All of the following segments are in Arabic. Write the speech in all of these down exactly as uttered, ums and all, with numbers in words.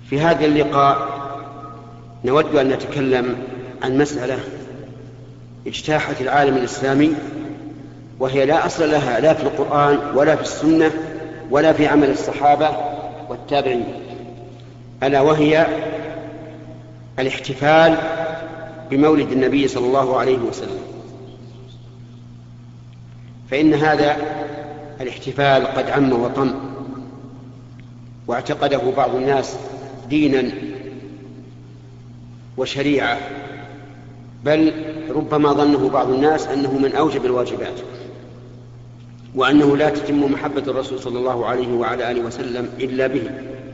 في هذا اللقاء نود أن نتكلم عن مسألة اجتاحت العالم الإسلامي، وهي لا أصل لها لا في القرآن ولا في السنة ولا في عمل الصحابة والتابعين، ألا وهي الاحتفال بمولد النبي صلى الله عليه وسلم. فإن هذا الاحتفال قد عم وطم، واعتقده بعض الناس دينا وشريعة، بل ربما ظنه بعض الناس أنه من أوجب الواجبات، وأنه لا تتم محبة الرسول صلى الله عليه وعلى آله وسلم إلا به.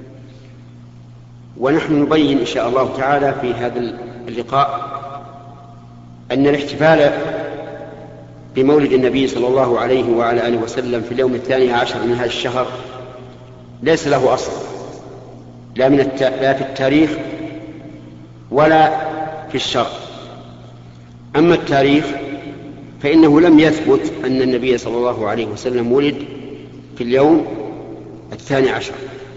ونحن نبين إن شاء الله تعالى في هذا اللقاء أن الاحتفال بمولد النبي صلى الله عليه وعلى آله وسلم في اليوم الثاني عشر من هذا الشهر ليس له أصل، لا, من الت... لا في التاريخ ولا في الشرع. أما التاريخ فإنه لم يثبت أن النبي صلى الله عليه وسلم ولد في اليوم الثاني عشر،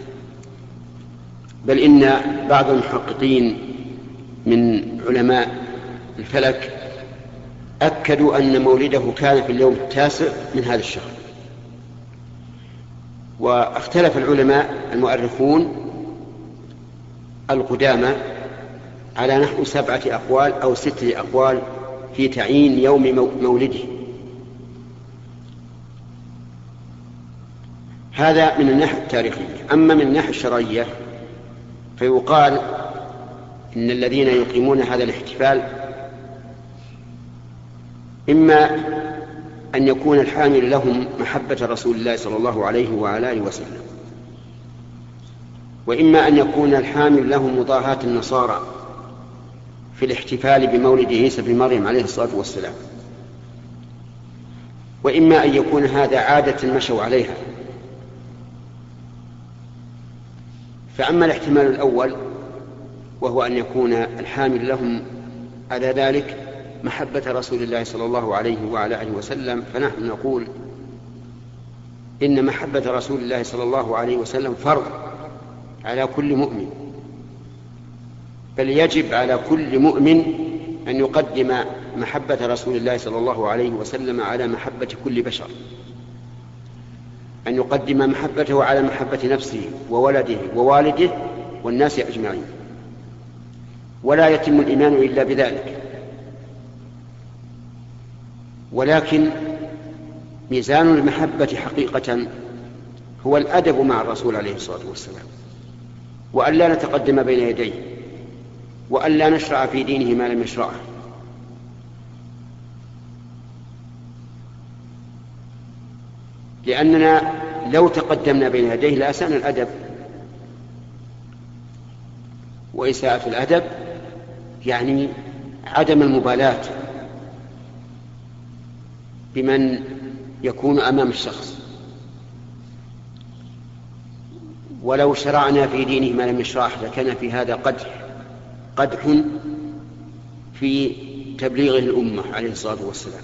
بل إن بعض المحققين من علماء الفلك أكدوا أن مولده كان في اليوم التاسع من هذا الشهر. واختلف العلماء المؤرخون القدامى على نحو سبعة أقوال أو ستة أقوال في تعيين يوم مولده. هذا من الناحية التاريخية. أما من الناحية الشرعية فيقال إن الذين يقيمون هذا الاحتفال إما أن يكون الحامل لهم محبة رسول الله صلى الله عليه وعلى آله وسلم، وإما أن يكون الحامل لهم مضاهاة النصارى في الاحتفال بمولد عيسى بن مريم عليه الصلاة والسلام، وإما أن يكون هذا عادة مشوا عليها. فأما الاحتمال الأول وهو أن يكون الحامل لهم على ذلك محبة رسول الله صلى الله عليه وعلى آله وسلم، فنحن نقول إن محبة رسول الله صلى الله عليه وسلم فرض على كل مؤمن، بل يجب على كل مؤمن أن يقدم محبة رسول الله صلى الله عليه وسلم على محبة كل بشر، أن يقدم محبته على محبة نفسه وولده ووالده والناس أجمعين، ولا يتم الإيمان إلا بذلك. ولكن ميزان المحبة حقيقة هو الأدب مع الرسول عليه الصلاة والسلام، وأن لا نتقدم بين يديه، وأن لا نشرع في دينه ما لم يشرعه. لأننا لو تقدمنا بين يديه لأسأنا الأدب، وإساءة الأدب يعني عدم المبالاة بمن يكون أمام الشخص. ولو شرعنا في دينه ما لم يشرعه لكان في هذا قدح قدح في تبليغه الأمة عليه الصلاة والسلام.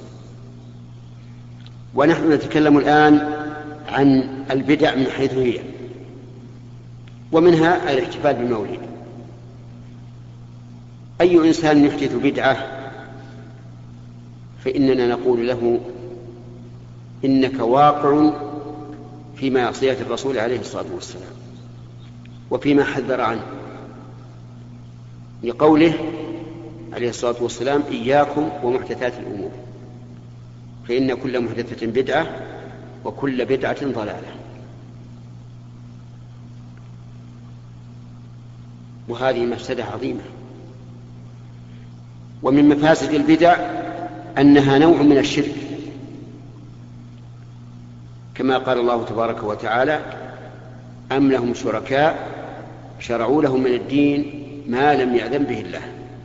ونحن نتكلم الآن عن البدع من حيث هي، ومنها الاحتفال بالمولد. أي إنسان يحدث بدعة فإننا نقول له إنك واقع في معصية الرسول عليه الصلاة والسلام وفيما حذر عنه، لقوله عليه الصلاة والسلام إياكم ومحدثات الأمور فإن كل محدثة بدعة وكل بدعة ضلالة. وهذه مفسدة عظيمة. ومن مفاسد البدع أنها نوع من الشرك، كما قال الله تبارك وتعالى أم لهم شركاء شرعوا لهم من الدين ما لم يأذن به الله.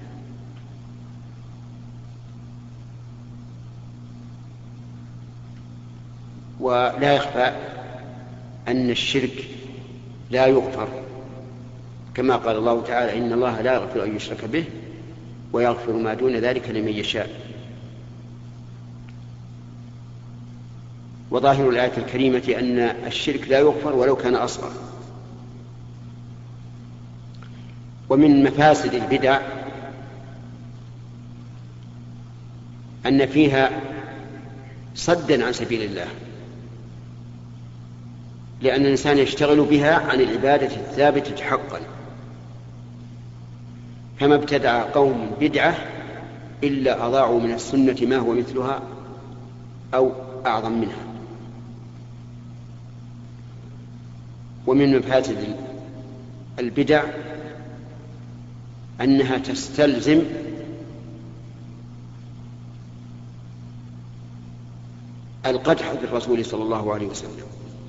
ولا يخفى أن الشرك لا يغفر، كما قال الله تعالى إن الله لا يغفر أن يشرك به ويغفر ما دون ذلك لمن يشاء. وظاهر الآية الكريمة أن الشرك لا يغفر ولو كان أصغر. ومن مفاسد البدع أن فيها صدا عن سبيل الله، لأن الإنسان يشتغل بها عن العبادة الثابتة حقا. فما ابتدع قوم بدعة إلا أضاعوا من السنة ما هو مثلها أو أعظم منها. ومن مفاسد البدع أنها تستلزم القدح بالرسول صلى الله عليه وسلم،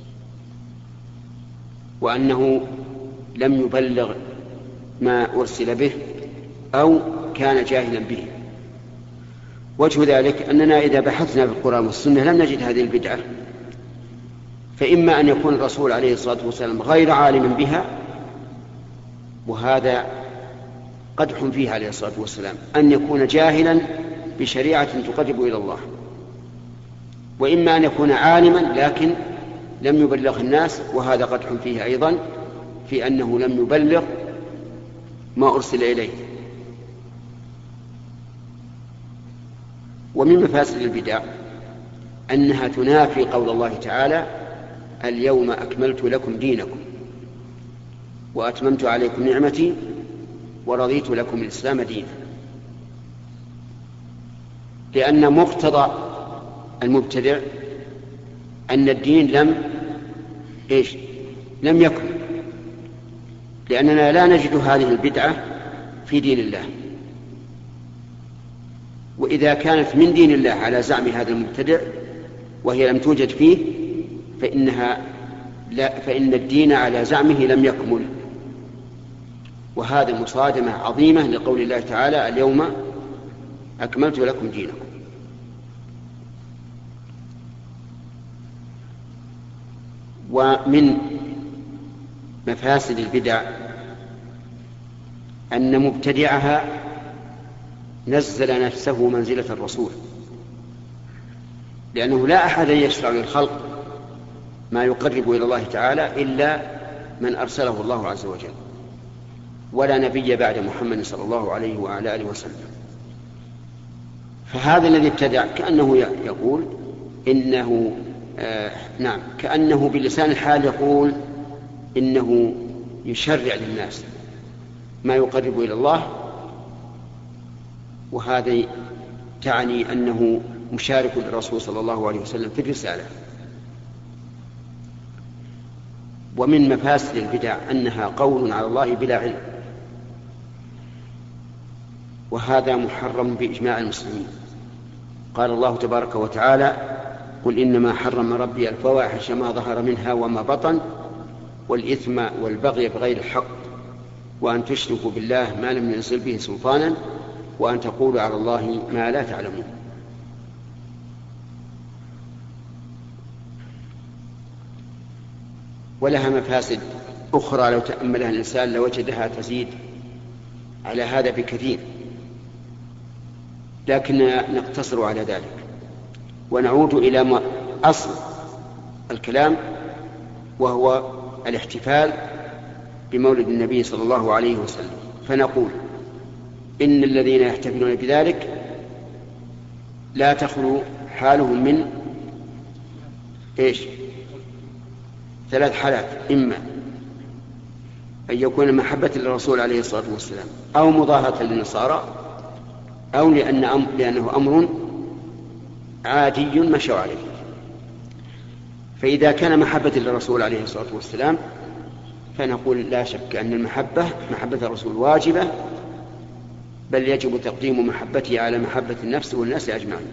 وأنه لم يبلغ ما أرسل به أو كان جاهلا به. وجه ذلك أننا إذا بحثنا في القرآن والسنة لم نجد هذه البدعة، فإما أن يكون الرسول عليه الصلاة والسلام غير عالم بها، وهذا قدح فيه عليه الصلاة والسلام، أن يكون جاهلا بشريعة تقرب إلى الله، وإما أن يكون عالما لكن لم يبلغ الناس، وهذا قدح فيه أيضا في أنه لم يبلغ ما أرسل إليه. ومن مفاسد البدع أنها تنافي قول الله تعالى: اليوم أكملت لكم دينكم وأتممت عليكم نعمتي ورضيت لكم الإسلام دينا، لأن مقتضى المبتدع أن الدين لم إيش لم يكن، لأننا لا نجد هذه البدعة في دين الله. وإذا كانت من دين الله على زعم هذا المبتدع وهي لم توجد فيه فإنها لا فإن الدين على زعمه لم يكمل. وهذا مصادمة عظيمة لقول الله تعالى: اليوم أكملت لكم دينكم. ومن مفاسد البدع أن مبتدعها نزل نفسه منزلة الرسول، لأنه لا أحد يشرع للخلق ما يقرب إلى الله تعالى إلا من أرسله الله عز وجل، ولا نبي بعد محمد صلى الله عليه وعلى آله وسلم. فهذا الذي ابتدع كأنه يقول إنه آه نعم كأنه بلسان الحال يقول إنه يشرع للناس ما يقرب إلى الله، وهذا تعني أنه مشارك للرسول صلى الله عليه وسلم في الرسالة. ومن مفاسد البدع أنها قول على الله بلا علم، وهذا محرم بإجماع المسلمين. قال الله تبارك وتعالى: قل إنما حرم ربي الفواحش ما ظهر منها وما بطن والإثم والبغي بغير الحق وأن تشركوا بالله ما لم ينزل به سلطانا وأن تقولوا على الله ما لا تعلمون. ولها مفاسد أخرى لو تأملها الإنسان لوجدها تزيد على هذا بكثير، لكننا نقتصر على ذلك ونعود إلى أصل الكلام، وهو الاحتفال بمولد النبي صلى الله عليه وسلم. فنقول إن الذين يحتفلون بذلك لا تخلو حالهم من إيش؟ ثلاث حالات: إما أن يكون محبة للرسول عليه الصلاة والسلام، أو مضاهاة للنصارى، أو لأن أم... لأنه أمر عادي مشوا عليه. فإذا كان محبة للرسول عليه الصلاة والسلام فنقول لا شك أن المحبة محبة الرسول واجبة، بل يجب تقديم محبته على محبة النفس والناس أجمعين.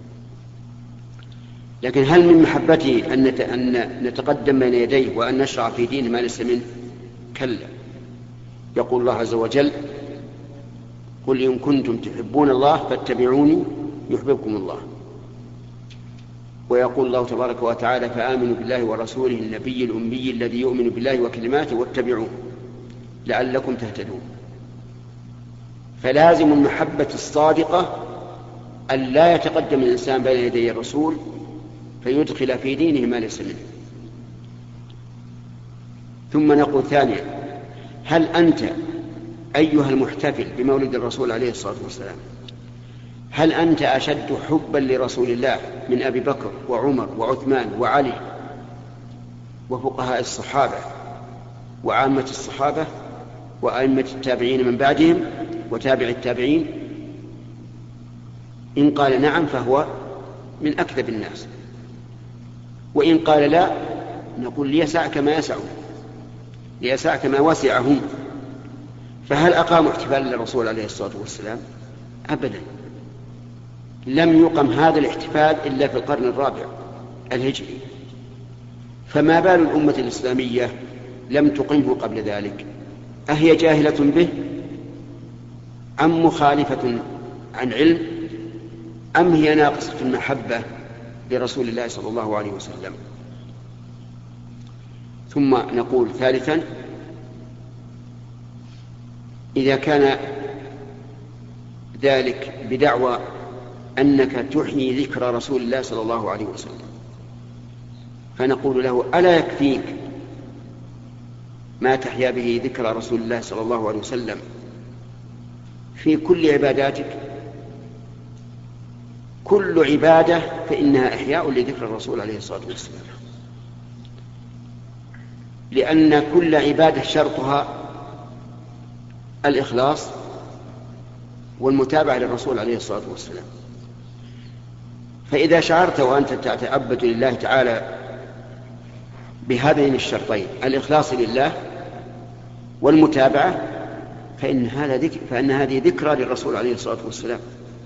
لكن هل من محبته أن نتقدم بين يديه وأن نشرع في دين ما ليس منه؟ كلا. يقول الله عز وجل: قل إن كنتم تحبون الله فاتبعوني يحببكم الله. ويقول الله تبارك وتعالى: فآمنوا بالله ورسوله النبي الأمي الذي يؤمن بالله وكلماته واتبعوه لعلكم تهتدون. فلازم المحبة الصادقة أن لا يتقدم الإنسان بين يدي الرسول فيدخل في دينه ما ليس منه. ثم نقول ثانيا: هل أنت أيها المحتفل بمولد الرسول عليه الصلاة والسلام، هل أنت أشد حبا لرسول الله من أبي بكر وعمر وعثمان وعلي وفقهاء الصحابة وعامة الصحابة وأئمة التابعين من بعدهم وتابع التابعين؟ إن قال نعم فهو من أكذب الناس، وإن قال لا نقول ليسعك ما يسعهم، ليسعك ما وسعهم. فهل أقاموا احتفالا للرسول عليه الصلاة والسلام؟ أبدا، لم يقم هذا الاحتفال إلا في القرن الرابع الهجري، فما بال الأمة الإسلامية لم تقمه قبل ذلك؟ أهي جاهلة به أم مخالفة عن علم أم هي ناقصة المحبة لرسول الله صلى الله عليه وسلم؟ ثم نقول ثالثا، إذا كان ذلك بدعوى أنك تحيي ذكر رسول الله صلى الله عليه وسلم، فنقول له ألا يكفيك ما تحيا به ذكر رسول الله صلى الله عليه وسلم في كل عباداتك؟ كل عبادة فإنها إحياء لذكر الرسول عليه الصلاة والسلام، لأن كل عبادة شرطها الإخلاص والمتابعة للرسول عليه الصلاة والسلام. فإذا شعرت وأنت تتعبد لله تعالى بهذين الشرطين الإخلاص لله والمتابعة فإن, هذا ذكر فإن هذه ذكرى للرسول عليه الصلاة والسلام.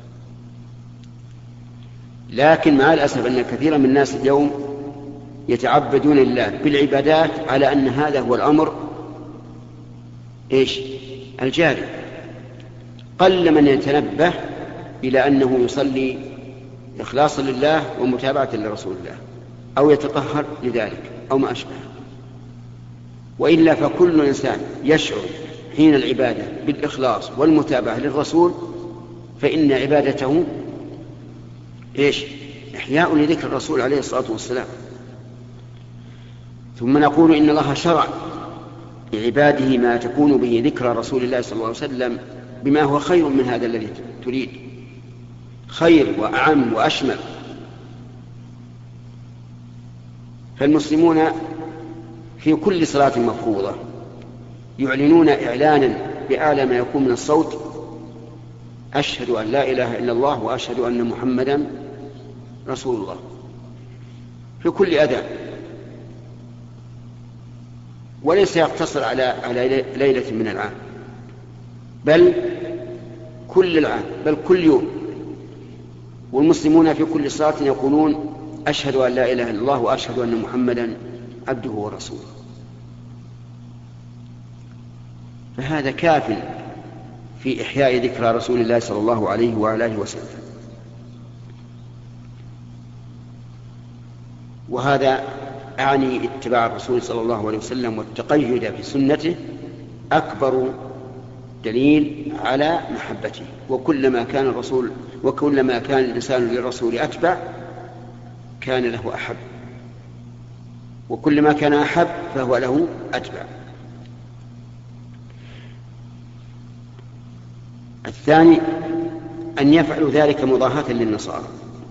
لكن مع الأسف أن كثيرا من الناس اليوم يتعبدون لله بالعبادات على أن هذا هو الأمر إيش الجاري. قل من يتنبه إلى أنه يصلي إخلاصا لله ومتابعة لرسول الله أو يتطهر لذلك أو ما أشبه. وإلا فكل إنسان يشعر حين العبادة بالإخلاص والمتابعة للرسول فإن عبادته إيش إحياء لذكر الرسول عليه الصلاة والسلام. ثم نقول إن الله شرع لعباده ما تكون به ذكرى رسول الله صلى الله عليه وسلم بما هو خير من هذا الذي تريد، خير وأعم وأشمل. فالمسلمون في كل صلاة مفروضة يعلنون إعلانا بأعلى ما يكون من الصوت أشهد أن لا إله إلا الله وأشهد أن محمدا رسول الله في كل أذان، وليس يقتصر على على ليلة من العام بل كل العام بل كل يوم. والمسلمون في كل صلاة يقولون أشهد أن لا إله إلا الله وأشهد أن محمدا عبده ورسوله. فهذا كاف في إحياء ذكرى رسول الله صلى الله عليه وعلى آله وسلم. وهذا أعني اتباع الرسول صلى الله عليه وسلم والتقيد في سنته أكبر دليل على محبته. وكلما كان الرسول وكلما كان الإنسان للرسول أتبع كان له أحب، وكلما كان أحب فهو له أتبع. الثاني أن يفعلوا ذلك مضاهاة للنصارى،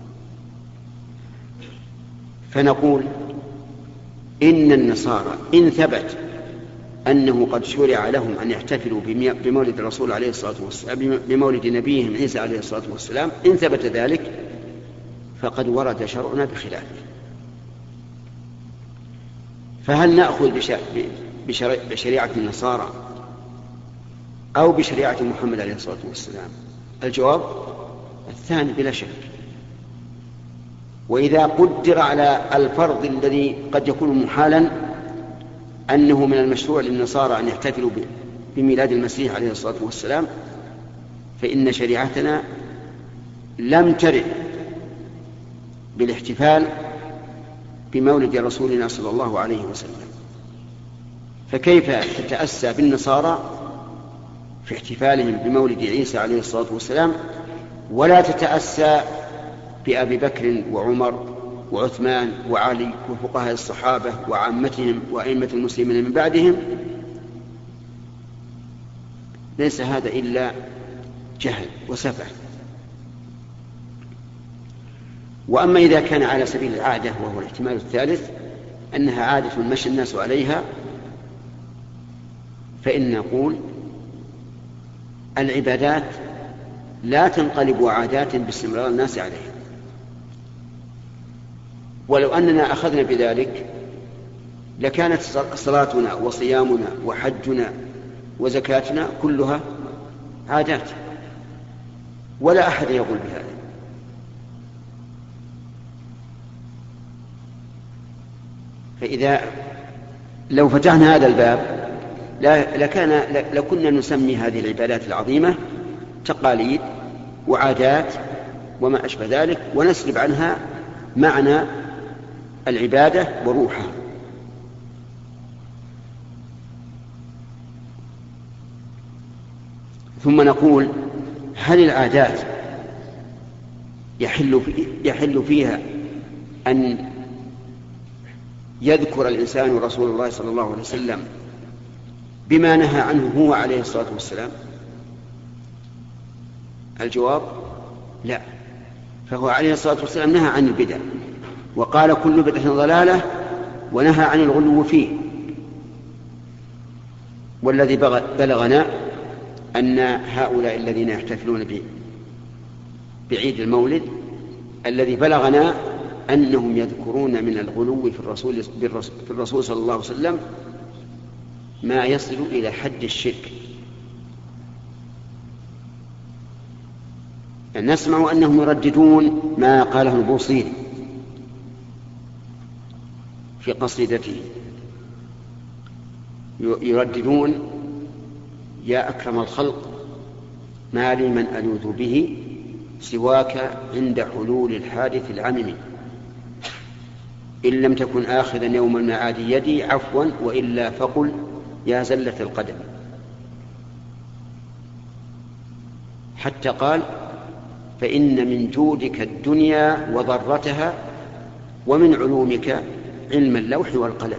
فنقول إن النصارى إن ثبت أنه قد شرع لهم أن يحتفلوا بمولد الرسول عليه الصلاة والسلام بمولد نبيهم عيسى عليه الصلاة والسلام، إن ثبت ذلك فقد ورد شرعنا بخلافه. فهل نأخذ بشريعة النصارى أو بشريعة محمد عليه الصلاة والسلام؟ الجواب الثاني بلا شك. وإذا قدر على الفرض الذي قد يكون محالا أنه من المشروع للنصارى أن يحتفلوا بميلاد المسيح عليه الصلاة والسلام، فإن شريعتنا لم ترد بالاحتفال بمولد رسولنا صلى الله عليه وسلم. فكيف تتأسى بالنصارى في احتفالهم بمولد عيسى عليه الصلاة والسلام ولا تتأسى بأبي بكر وعمر وعثمان وعلي وفقهاء الصحابة وعامتهم وأئمة المسلمين من بعدهم ليس هذا إلا جهل وسفه. وأما إذا كان على سبيل العادة وهو الاحتمال الثالث أنها عادة مشى الناس عليها، فإن نقول العبادات لا تنقلب عادات باستمرار الناس عليها. ولو أننا أخذنا بذلك لكانت صلاتنا وصيامنا وحجنا وزكاتنا كلها عادات، ولا أحد يقول بهذا. فإذا لو فتحنا هذا الباب لكان لكنا نسمي هذه العبادات العظيمة تقاليد وعادات وما أشبه ذلك، ونسلب عنها معنى العبادة وروحها. ثم نقول هل العادات يحل, في يحل فيها أن يذكر الإنسان رسول الله صلى الله عليه وسلم بما نهى عنه هو عليه الصلاة والسلام؟ الجواب لا. فهو عليه الصلاة والسلام نهى عن البدع وقال كل بدعة ضلالة ونهى عن الغلو فيه. والذي بلغنا أن هؤلاء الذين يحتفلون بعيد المولد الذي بلغنا أنهم يذكرون من الغلو في الرسول, في الرسول صلى الله عليه وسلم ما يصل إلى حد الشرك. يعني نسمع أنهم يرددون ما قاله البوصيري في قصيدته، يرددون يا أكرم الخلق ما لي من ألوذ به سواك عند حلول الحادث العمم، إن لم تكن آخذا يوم المعاد يدي عفوا وإلا فقل يا زلة القدم. حتى قال فإن من جودك الدنيا وضرتها ومن علومك علم اللوح والقلم.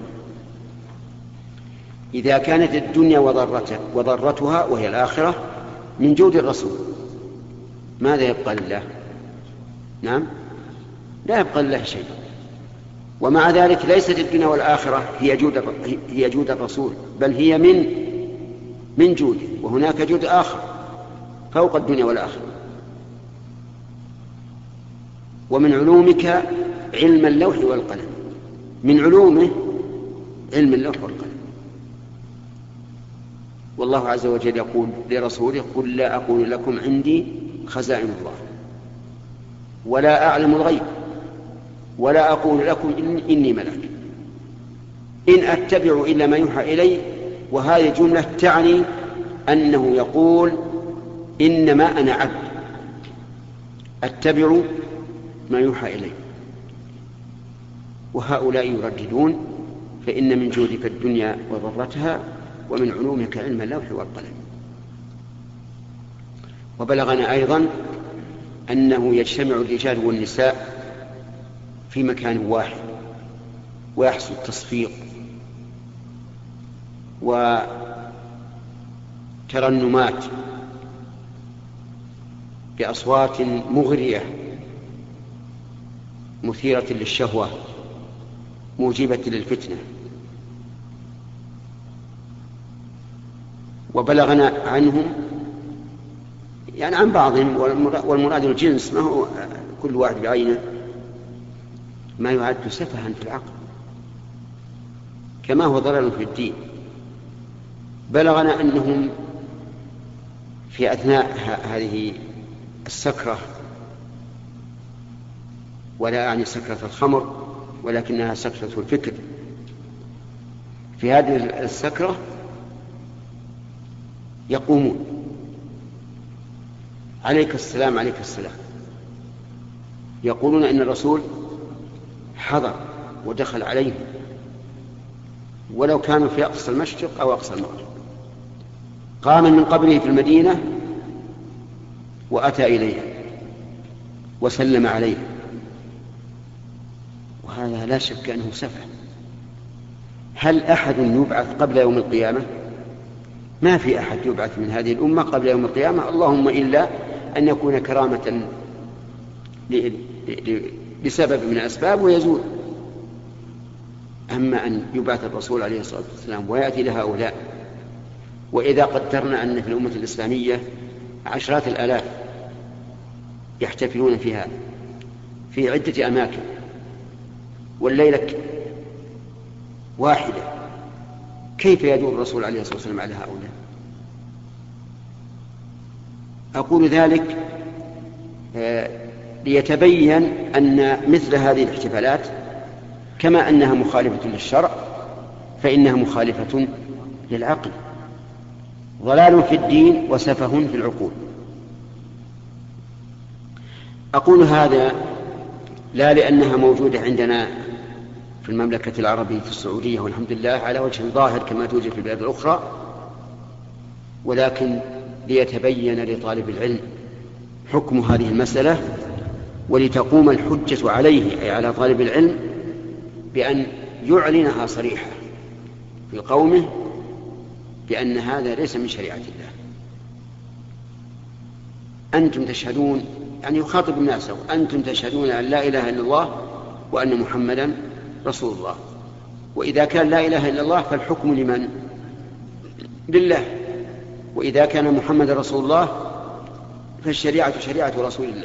إذا كانت الدنيا وضرتها وهي الآخرة من جود الرسول ماذا يبقى لله؟ نعم لا يبقى لله شيء. ومع ذلك ليست الدنيا والآخرة هي جود, هي جود الرسول، بل هي من من جوده، وهناك جود آخر فوق الدنيا والآخرة. ومن علومك علم اللوح والقلم، من علومه علم اللوح والقلم. والله عز وجل يقول لرسوله قل لا أقول لكم عندي خزائن الله ولا أعلم الغيب ولا أقول لكم إني ملك إن أتبع إلا ما يوحى إلي. وهذه جملة تعني أنه يقول إنما أنا عبد أتبع ما يوحى إلي. وهؤلاء يرددون فإن من جودك الدنيا وضرتها ومن علومك علم اللوح والقلم. وبلغنا أيضا أنه يجتمع الرجال والنساء في مكان واحد ويحصل تصفيق وترنمات بأصوات مغرية مثيرة للشهوة موجبة للفتنة. وبلغنا عنهم يعني عن بعضهم، والمراد الجنس ما هو كل واحد بعينه، ما يعد سفها في العقل كما هو ضرر في الدين. بلغنا أنهم في أثناء هذه السكرة، ولا أعني سكرة الخمر ولكنها سكرة الفكر، في هذه السكرة يقومون عليك السلام عليك السلام، يقولون إن الرسول حضر ودخل عليهم ولو كانوا في أقصى المشرق أو أقصى المغرب، قام من قبره في المدينة وأتى إليها وسلم عليها. وهذا لا شك أنه سفه. هل أحد يبعث قبل يوم القيامة؟ ما في أحد يبعث من هذه الأمة قبل يوم القيامة، اللهم إلا أن يكون كرامة بسبب من الأسباب ويزول. أما أن يبعث الرسول عليه الصلاة والسلام ويأتي لهؤلاء، وإذا قدرنا أن في الأمة الإسلامية عشرات الآلاف يحتفلون فيها في عدة أماكن والليلة واحدة، كيف يدور الرسول عليه الصلاة والسلام على هؤلاء؟ أقول ذلك ليتبين أن مثل هذه الاحتفالات كما أنها مخالفة للشرع فإنها مخالفة للعقل، ضلال في الدين وسفه في العقول. أقول هذا لا لأنها موجودة عندنا في المملكة العربية في السعودية والحمد لله على وجه ظاهر كما توجد في البلاد الأخرى، ولكن ليتبين لطالب العلم حكم هذه المسألة، ولتقوم الحجة عليه أي على طالب العلم بأن يعلنها صريحة في قومه بأن هذا ليس من شريعة الله. أنتم تشهدون، يعني يخاطب الناس، أنتم تشهدون أن لا إله إلا الله وأن محمدا رسول الله، وإذا كان لا إله إلا الله فالحكم لمن؟ لله، وإذا كان محمد رسول الله فالشريعة شريعة رسول الله،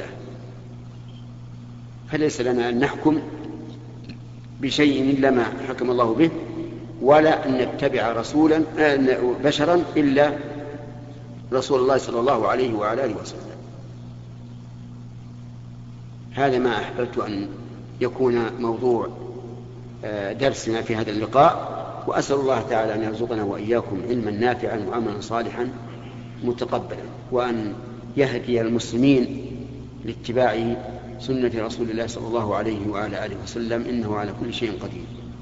فليس لنا أن نحكم بشيء إلا ما حكم الله به، ولا أن نتبع رسولا بشرا إلا رسول الله صلى الله عليه وعلى آله وسلم. هذا ما أحببت أن يكون موضوع درسنا في هذا اللقاء، وأسأل الله تعالى أن يرزقنا وإياكم علما نافعا وعملا صالحا متقبلا، وأن يهدي المسلمين لاتباع سنة رسول الله صلى الله عليه وعلى آله وسلم، إنه على كل شيء قدير.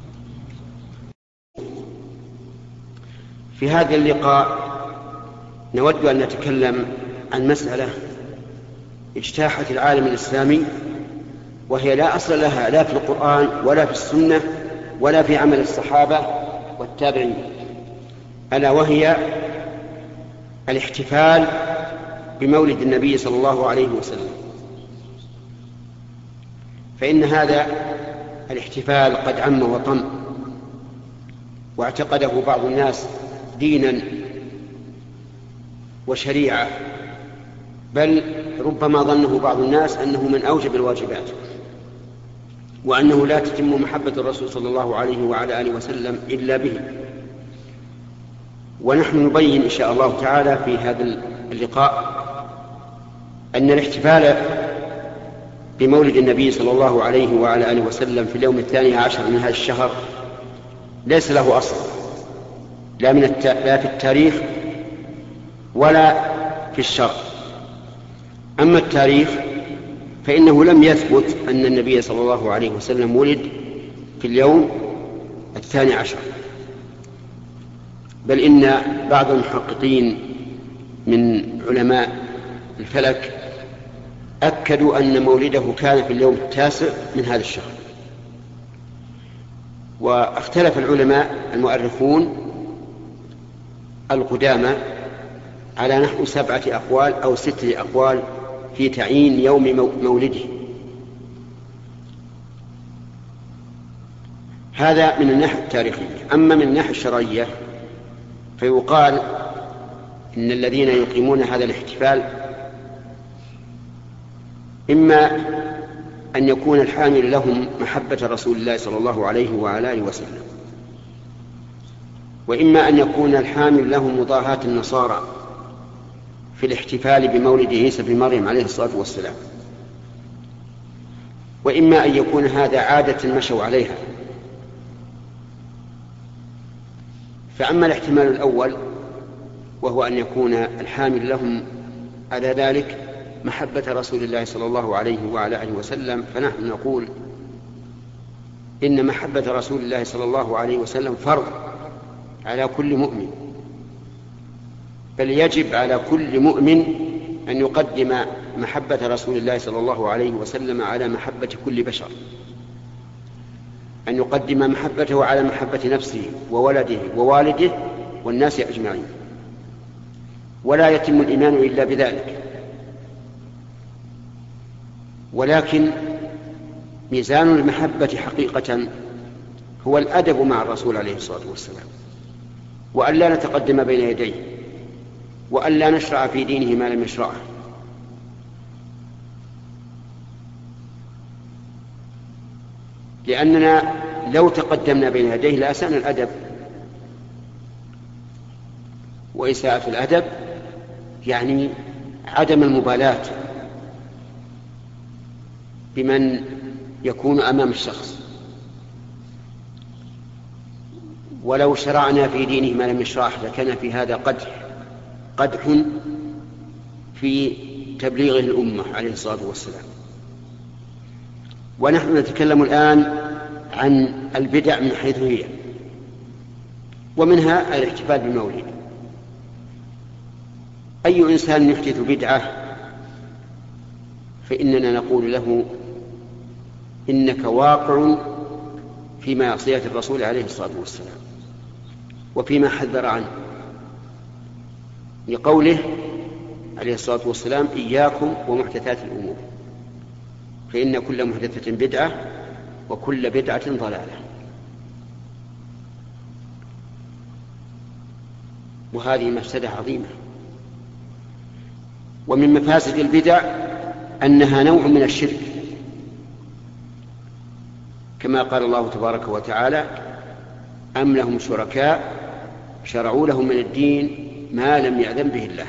في هذا اللقاء نود أن نتكلم عن مسألة اجتاحت العالم الإسلامي، وهي لا أصل لها لا في القرآن ولا في السنة ولا في عمل الصحابة والتابعين، ألا وهي الاحتفال بمولد النبي صلى الله عليه وسلم. فإن هذا الاحتفال قد عم وطم، واعتقده بعض الناس دينا وشريعة، بل ربما ظنه بعض الناس أنه من أوجب الواجبات، وأنه لا تتم محبة الرسول صلى الله عليه وعلى آله وسلم إلا به. ونحن نبين إن شاء الله تعالى في هذا اللقاء أن الاحتفال بمولد النبي صلى الله عليه وعلى آله وسلم في اليوم الثاني عشر من هذا الشهر ليس له أصل، لا, من الت... لا في التاريخ ولا في الشرع. أما التاريخ فإنه لم يثبت أن النبي صلى الله عليه وسلم ولد في اليوم الثاني عشر، بل إن بعض المحققين من علماء الفلك أكدوا أن مولده كان في اليوم التاسع من هذا الشهر. واختلف العلماء المؤرخون القدامى على نحو سبعة أقوال أو ستة أقوال في تعيين يوم مولده. هذا من الناحية التاريخية. أما من الناحية الشرعية فيقال إن الذين يقيمون هذا الاحتفال إما أن يكون الحامل لهم محبة رسول الله صلى الله عليه وعلى آله وسلم، وإما أن يكون الحامل لهم مضاهاة النصارى في الاحتفال بمولد عيسى بن مريم عليه الصلاة والسلام، وإما أن يكون هذا عادة مشوا عليها. فأما الاحتمال الأول وهو أن يكون الحامل لهم على ذلك محبة رسول الله صلى الله عليه وعلى آله وسلم، فنحن نقول إن محبة رسول الله صلى الله عليه وسلم فرض على كل مؤمن، بل يجب على كل مؤمن أن يقدم محبة رسول الله صلى الله عليه وسلم على محبة كل بشر، أن يقدم محبته على محبة نفسه وولده ووالده والناس أجمعين. ولا يتم الإيمان إلا بذلك. ولكن ميزان المحبة حقيقة هو الأدب مع الرسول عليه الصلاة والسلام، وأن لا نتقدم بين يديه، وأن لا نشرع في دينه ما لم يشرعه. لأننا لو تقدمنا بين يديه لأسأنا الأدب، وإساءة الأدب يعني عدم المبالاة بمن يكون أمام الشخص. ولو شرعنا في دينه ما لم يشرعه لكان في هذا قدح قدح في تبليغه الأمة عليه الصلاة والسلام. ونحن نتكلم الآن عن البدع من حيث هي، ومنها الاحتفال بالمولد. أي إنسان يحدث بدعة فإننا نقول له إنك واقع في معصية الرسول عليه الصلاة والسلام وفيما حذر عنه، لقوله عليه الصلاة والسلام: إياكم ومحدثات الأمور فإن كل محدثة بدعة وكل بدعة ضلالة. وهذه مفسدة عظيمة. ومن مفاسد البدع أنها نوع من الشرك، كما قال الله تبارك وتعالى: أم لهم شركاء شرعوا لهم من الدين ما لم يأذن به الله.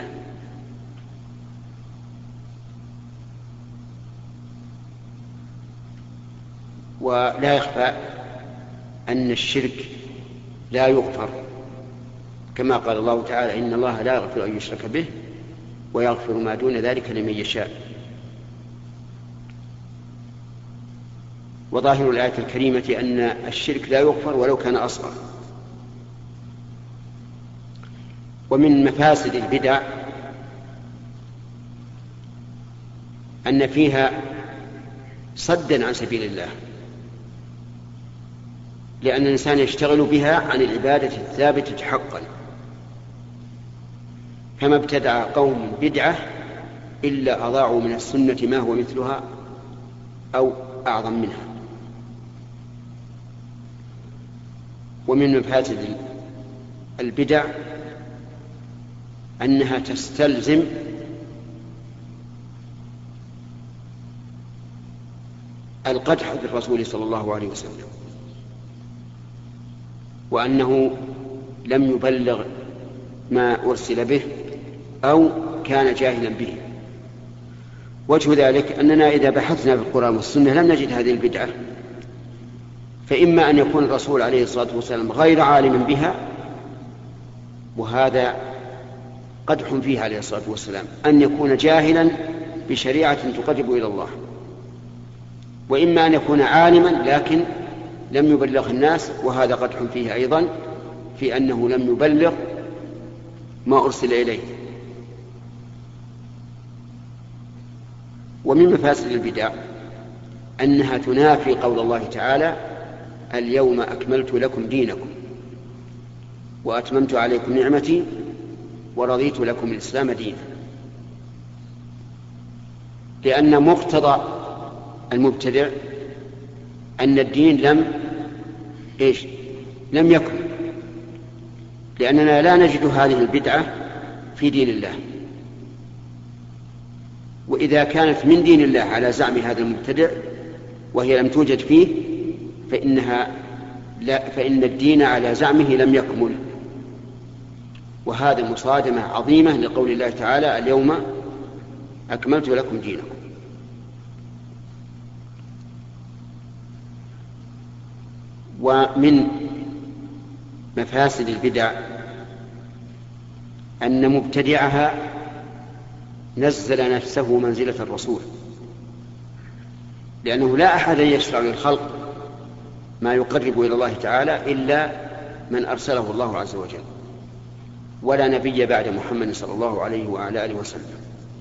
ولا يخفى أن الشرك لا يغفر، كما قال الله تعالى: إن الله لا يغفر أن يشرك به ويغفر ما دون ذلك لمن يشاء. وظاهر الآية الكريمة أن الشرك لا يغفر ولو كان أصغر. ومن مفاسد البدع أن فيها صدا عن سبيل الله، لأن الإنسان يشتغل بها عن العبادة الثابتة حقا. فما ابتدع قوم بدعة إلا أضاعوا من السنة ما هو مثلها أو أعظم منها. ومن مفاسد البدع أنها تستلزم القدح بالرسول صلى الله عليه وسلم، وأنه لم يبلغ ما أرسل به أو كان جاهلا به. وجه ذلك أننا إذا بحثنا في القرآن والسنة لم نجد هذه البدعة، فإما أن يكون الرسول عليه الصلاة والسلام غير عالم بها، وهذا قدح فيها عليه الصلاة والسلام، أن يكون جاهلا بشريعة تقرب إلى الله، وإما أن يكون عالما لكن لم يبلغ الناس، وهذا قدح فيه أيضا في أنه لم يبلغ ما أرسل إليه. ومن مفاسد البدع أنها تنافي قول الله تعالى: اليوم أكملت لكم دينكم وأتممت عليكم نعمتي ورضيت لكم الإسلام دينا. لأن مقتضى المبتدع أن الدين لم إيش لم يكن، لأننا لا نجد هذه البدعة في دين الله. وإذا كانت من دين الله على زعم هذا المبتدع وهي لم توجد فيه فإنها لا فإن الدين على زعمه لم يكمل. وهذا مصادمة عظيمة لقول الله تعالى: اليوم أكملت لكم دينكم. ومن مفاسد البدع أن مبتدعها نزل نفسه منزلة الرسول، لأنه لا أحد يشرع للخلق ما يقرب إلى الله تعالى إلا من أرسله الله عز وجل، ولا نبي بعد محمد صلى الله عليه وعلى آله وسلم.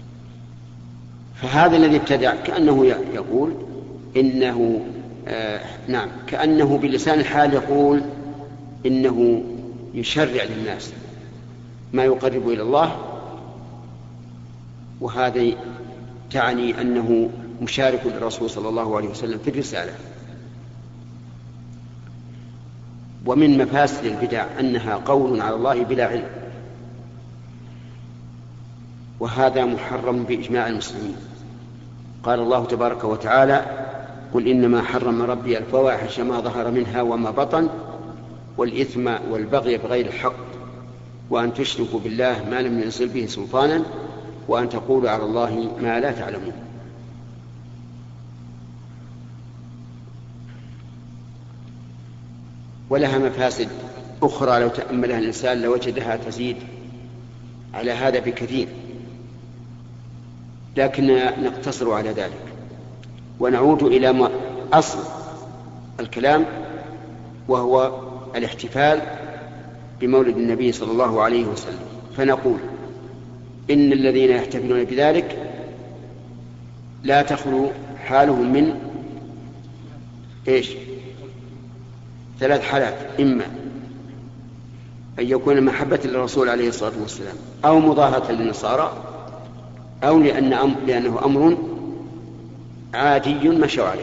فهذا الذي ابتدع كأنه يقول إنه آه نعم كأنه بلسان الحال يقول إنه يشرع للناس ما يقرب إلى الله وهذا تعني أنه مشارك للرسول صلى الله عليه وسلم في الرسالة. ومن مفاسد البدع أنها قول على الله بلا علم، وهذا محرم بإجماع المسلمين. قال الله تبارك وتعالى: قل إنما حرم ربي الفواحش ما ظهر منها وما بطن والإثم والبغي بغير الحق وأن تشركوا بالله ما لم ينزل به سلطانا وأن تقولوا على الله ما لا تعلمون. ولها مفاسد أخرى لو تأملها الإنسان لوجدها تزيد على هذا بكثير، لكننا نقتصر على ذلك ونعود إلى أصل الكلام، وهو الاحتفال بمولد النبي صلى الله عليه وسلم. فنقول إن الذين يحتفلون بذلك لا تخلو حالهم من إيش؟ ثلاث حالات: إما أن يكون محبة للرسول عليه الصلاة والسلام، أو مضاهاة للنصارى، أو لأن أم... لأنه أمر عادي مشوا عليه.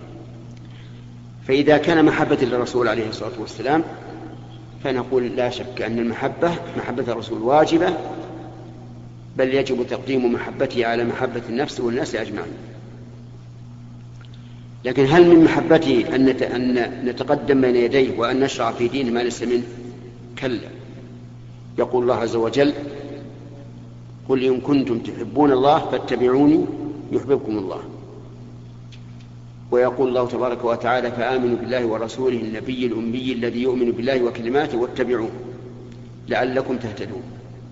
فإذا كان محبة للرسول عليه الصلاة والسلام فنقول لا شك أن المحبة محبة الرسول واجبة، بل يجب تقديم محبته على محبة النفس والناس أجمعين. لكن هل من محبته أن نتقدم بين يديه وأن نشرع في دينه ما ليس منه؟ كلا. يقول الله عز وجل: قل إن كنتم تحبون الله فاتبعوني يحببكم الله. ويقول الله تبارك وتعالى: فآمنوا بالله ورسوله النبي الأمي الذي يؤمن بالله وكلماته واتبعوه لعلكم تهتدون.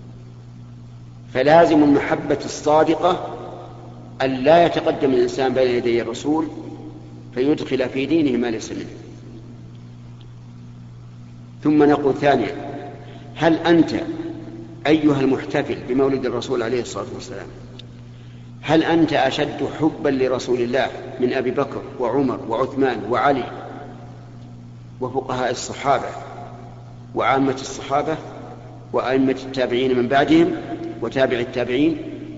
فلازم المحبة الصادقة أن لا يتقدم الإنسان بين يدي الرسول فيدخل في دينه ما ليس منه. ثم نقول ثانيا: هل أنت أيها المحتفل بمولد الرسول عليه الصلاة والسلام، هل أنت أشد حبا لرسول الله من أبي بكر وعمر وعثمان وعلي وفقهاء الصحابة وعامة الصحابة وأئمة التابعين من بعدهم وتابع التابعين؟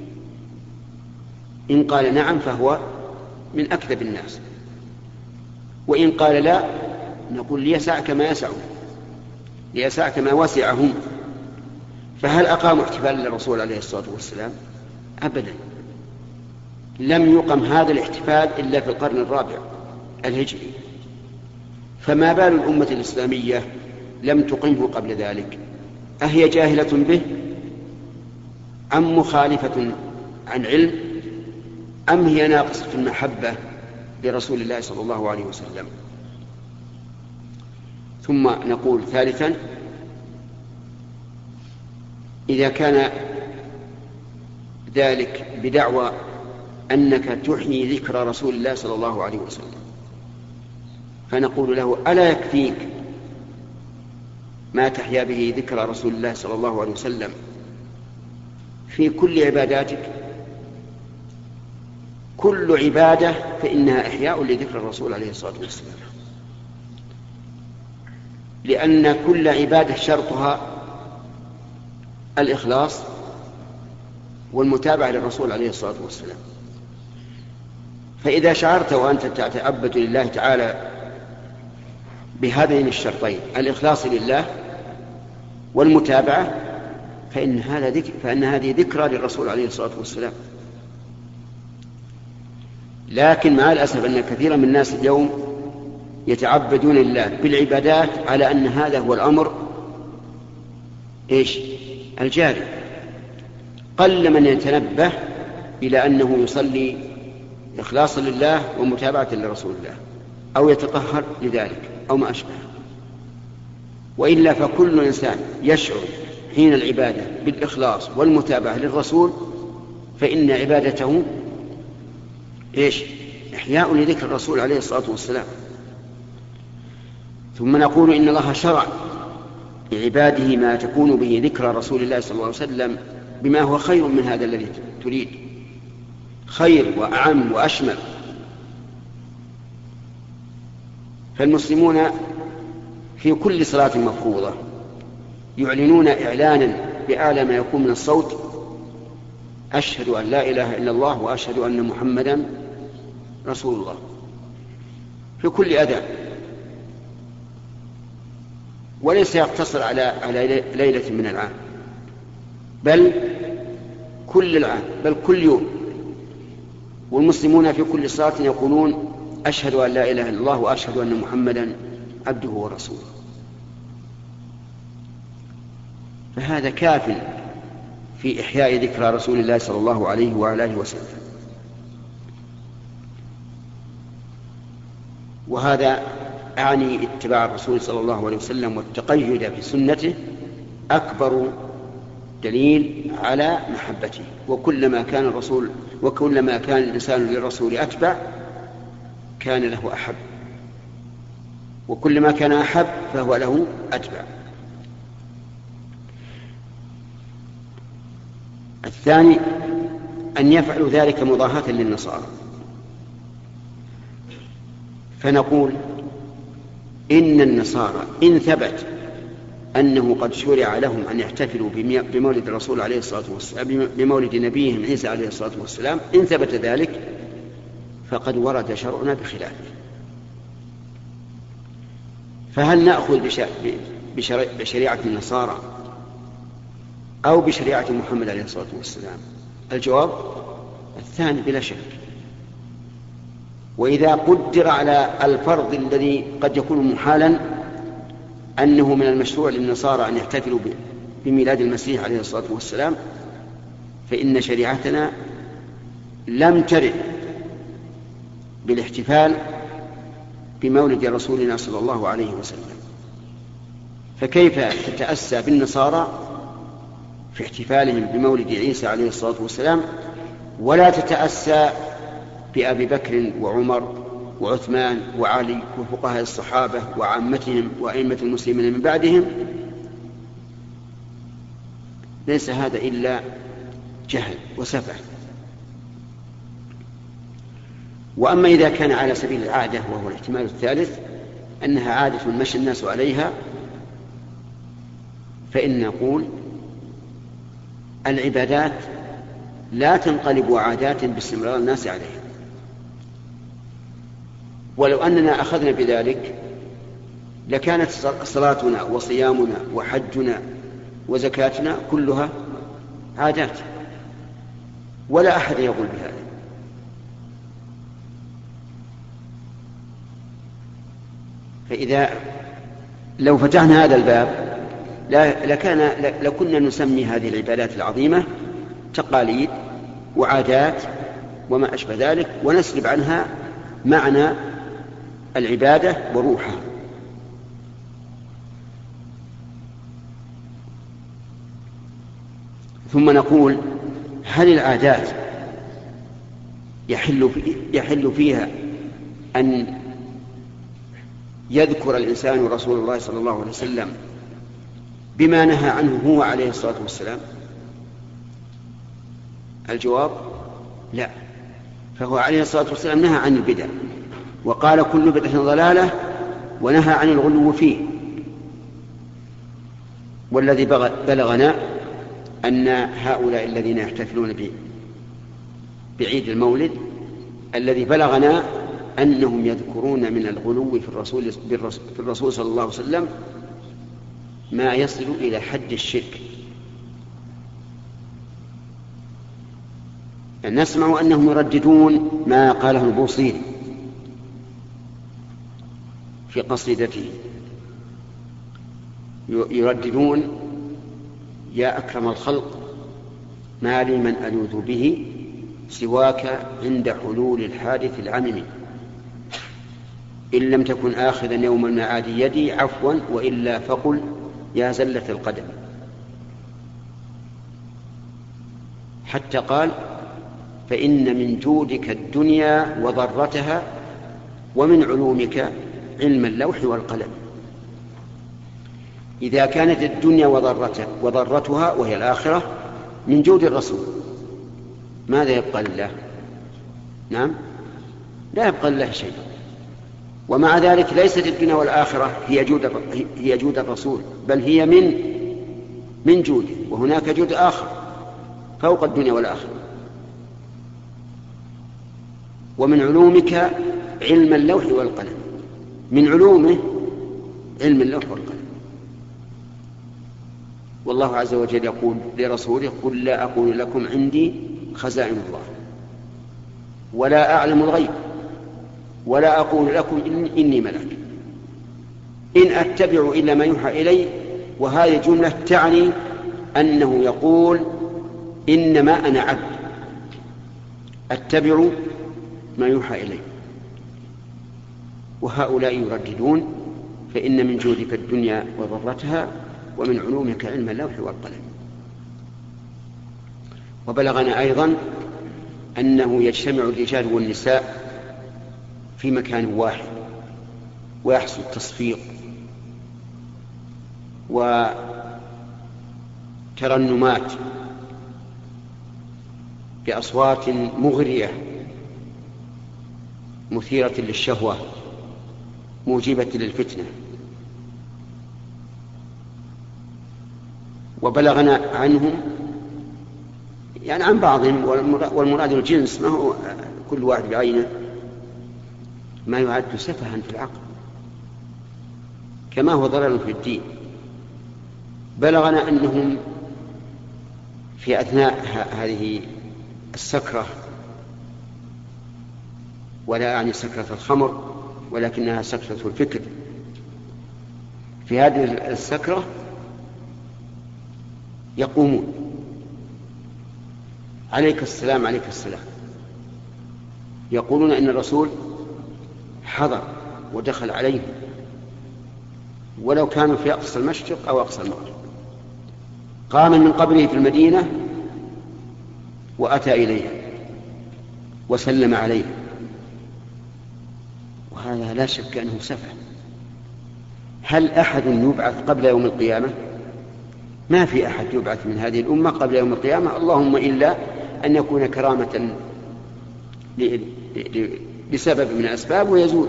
إن قال نعم فهو من أكذب الناس، وإن قال لا نقول ليسعك ما يسعهم، ليسعك ما وسعهم. فهل أقاموا احتفالا للرسول عليه الصلاة والسلام؟ أبدا، لم يقم هذا الاحتفال إلا في القرن الرابع الهجري، فما بال الأمة الإسلامية لم تقمه قبل ذلك؟ أهي جاهلة به أم مخالفة عن علم أم هي ناقصة المحبة لرسول الله صلى الله عليه وسلم؟ ثم نقول ثالثا: إذا كان ذلك بدعوى أنك تحيي ذكر رسول الله صلى الله عليه وسلم، فنقول له: ألا يكفيك ما تحيا به ذكر رسول الله صلى الله عليه وسلم في كل عباداتك؟ كل عبادة فإنها إحياء لذكر الرسول عليه الصلاة والسلام، لأن كل عبادة شرطها الإخلاص والمتابعة للرسول عليه الصلاة والسلام. فإذا شعرت وأنت تتعبد لله تعالى بهذين الشرطين، الإخلاص لله والمتابعة، فإن, هذا ذكر فإن هذه ذكرى للرسول عليه الصلاة والسلام. لكن مع الأسف أن كثيرا من الناس اليوم يتعبدون لله بالعبادات على أن هذا هو الأمر إيش؟ الجاري. قل من يتنبه إلى أنه يصلي إخلاصا لله ومتابعة لرسول الله أو يتطهر لذلك أو ما أشبه. وإلا فكل إنسان يشعر حين العبادة بالإخلاص والمتابعة للرسول فإن عبادته إيش؟ إحياء لذكر الرسول عليه الصلاة والسلام. ثم نقول إن الله شرع لعباده ما تكون به ذكرى رسول الله صلى الله عليه وسلم بما هو خير من هذا الذي تريد، خير وأعم وأشمل. فالمسلمون في كل صلاة مفروضة يعلنون إعلانا بأعلى ما يكون من الصوت أشهد أن لا إله إلا الله وأشهد أن محمدا رسول الله في كل أذان، وليس يقتصر على على ليلة من العام، بل كل العام، بل كل يوم. والمسلمون في كل صلاة يقولون أشهد أن لا إله إلا الله وأشهد أن محمدا عبده ورسوله. فهذا كاف في إحياء ذكرى رسول الله صلى الله عليه وعلى آله وسلم. وهذا أعني اتباع الرسول صلى الله عليه وسلم والتقيد في سنته أكبر دليل على محبته. وكلما كان الرسول وكلما كان الإنسان للرسول أتبع كان له أحب، وكلما كان أحب فهو له أتبع. الثاني أن يفعلوا ذلك مضاهاة للنصارى، فنقول إن النصارى إن ثبت أنه قد شرع لهم أن يحتفلوا بمولد الرسول عليه الصلاة والسلام، بمولد نبيهم عيسى عليه الصلاة والسلام، إن ثبت ذلك فقد ورد شرعنا بخلافه. فهل نأخذ بشريعة النصارى أو بشريعة محمد عليه الصلاة والسلام؟ الجواب الثاني بلا شك. وإذا قدر على الفرض الذي قد يكون محالا أنه من المشروع للنصارى أن يحتفلوا بميلاد المسيح عليه الصلاة والسلام، فإن شريعتنا لم ترد بالاحتفال بمولد رسولنا صلى الله عليه وسلم. فكيف تتأسى بالنصارى في احتفالهم بمولد عيسى عليه الصلاة والسلام ولا تتأسى بأبي بكر وعمر وعثمان وعلي وفقهاء الصحابة وعامتهم وأئمة المسلمين من بعدهم؟ ليس هذا إلا جهل وسفه. وأما إذا كان على سبيل العادة، وهو الاحتمال الثالث أنها عادة مشى الناس عليها، فإن نقول العبادات لا تنقلب عادات باستمرار الناس عليها. ولو أننا أخذنا بذلك لكانت صلاتنا وصيامنا وحجنا وزكاتنا كلها عادات، ولا أحد يقول بهذا. فإذا لو فتحنا هذا الباب لكان لكنا نسمي هذه العبادات العظيمة تقاليد وعادات وما أشبه ذلك، ونسلب عنها معنى العبادة وروحها. ثم نقول هل العادات يحل, في يحل فيها أن يذكر الإنسان رسول الله صلى الله عليه وسلم بما نهى عنه هو عليه الصلاة والسلام؟ الجواب لا. فهو عليه الصلاة والسلام نهى عن البدع، وقال كل بدعة ضلالة، ونهى عن الغلو فيه. والذي بلغنا أن هؤلاء الذين يحتفلون بعيد المولد، الذي بلغنا أنهم يذكرون من الغلو في الرسول, في الرسول صلى الله عليه وسلم ما يصل إلى حد الشرك. نسمع أنهم يرددون ما قاله البوصيري في قصيدته، يرددون: يا أكرم الخلق ما لي من ألوذ به سواك عند حلول الحادث العمم، إن لم تكن آخذا يوم المعاد يدي عفوا وإلا فقل يا زلة القدم. حتى قال: فإن من جودك الدنيا وضرتها ومن علومك علم اللوح والقلم. إذا كانت الدنيا وضرتها وهي الآخرة من جود الرسول، ماذا يبقى لله؟ نعم، لا يبقى لله شيء. ومع ذلك ليست الدنيا والآخرة هي جود هي جود الرسول، بل هي من من جوده، وهناك جود آخر فوق الدنيا والآخرة. ومن علومك علم اللوح والقلم. من علومه علم اللوح والقلم. والله عز وجل يقول لرسوله: قل لا أقول لكم عندي خزائن الله ولا أعلم الغيب ولا أقول لكم إني ملك إن أتبع إلا ما يوحى إلي. وهذه الجملة تعني أنه يقول: إنما أنا عبد أتبع ما يوحى إلي. وهؤلاء يرددون: فإن من جودك الدنيا وضرتها ومن علومك علم اللوح والقلم. وبلغنا أيضا أنه يجتمع الرجال والنساء في مكان واحد ويحصل التصفيق وترنمات بأصوات مغرية مثيرة للشهوة موجبة للفتنة. وبلغنا عنهم يعني عن بعضهم، والمراد الجنس ما هو كل واحد بعينه، ما يعد سفها في العقل كما هو ضرر في الدين. بلغنا أنهم في أثناء هذه السكرة، ولا أعني سكرة الخمر ولكنها سكرة الفكر، في هذه السكرة يقومون: عليك السلام عليك السلام، يقولون إن الرسول حضر ودخل عليهم ولو كانوا في أقصى المشرق أو أقصى المغرب. قام من قبله في المدينة وأتى إليها وسلم عليه، وهذا لا شك أنه سفه. هل أحد يبعث قبل يوم القيامة؟ ما في أحد يبعث من هذه الأمة قبل يوم القيامة، اللهم إلا أن يكون كرامة لسبب من الأسباب ويزول.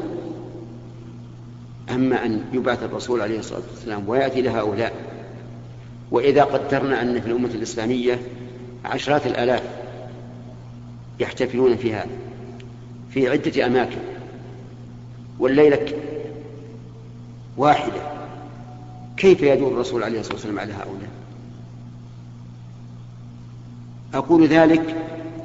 أما أن يبعث الرسول عليه الصلاة والسلام ويأتي لهؤلاء، وإذا قدرنا أن في الأمة الإسلامية عشرات الآلاف يحتفلون فيها في عدة أماكن والليلة واحدة، كيف يدور الرسول عليه الصلاة والسلام على هؤلاء؟ أقول ذلك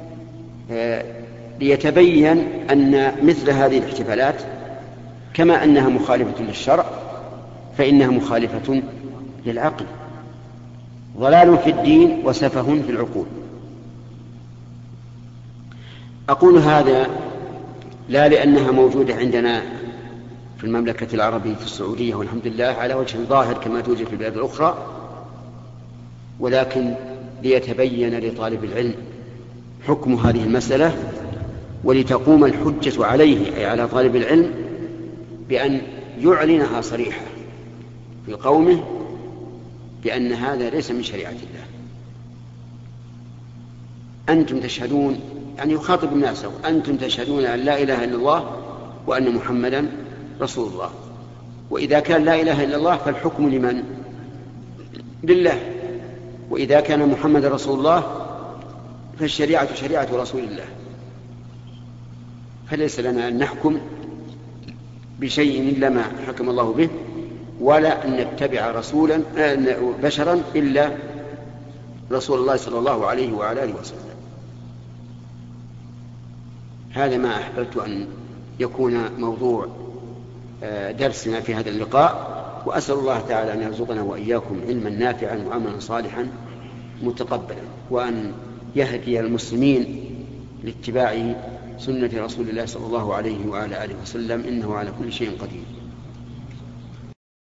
ليتبين أن مثل هذه الاحتفالات كما أنها مخالفة للشرع فإنها مخالفة للعقل، ضلال في الدين وسفه في العقول. أقول هذا لا لأنها موجودة عندنا في المملكة العربية في السعودية والحمد لله على وجه ظاهر كما توجد في البلاد الأخرى، ولكن ليتبين لطالب العلم حكم هذه المسألة، ولتقوم الحجة عليه أي على طالب العلم بأن يعلنها صريحة في قومه بأن هذا ليس من شريعة الله. أنتم تشهدون، يعني يخاطب الناس: أنتم تشهدون أن لا إله إلا الله وأن محمدا رسول الله. وإذا كان لا إله إلا الله فالحكم لمن؟ لله. وإذا كان محمد رسول الله فالشريعة شريعة رسول الله. فليس لنا أن نحكم بشيء إلا ما حكم الله به، ولا أن نتبع رسولا بشرا إلا رسول الله صلى الله عليه وعلى آله وسلم. هذا ما أحببت أن يكون موضوع درسنا في هذا اللقاء، وأسأل الله تعالى أن يرزقنا وإياكم علما نافعا وعملا صالحا متقبلا، وأن يهدي المسلمين لاتباع سنة رسول الله صلى الله عليه وعلى آله وسلم، إنه على كل شيء قدير.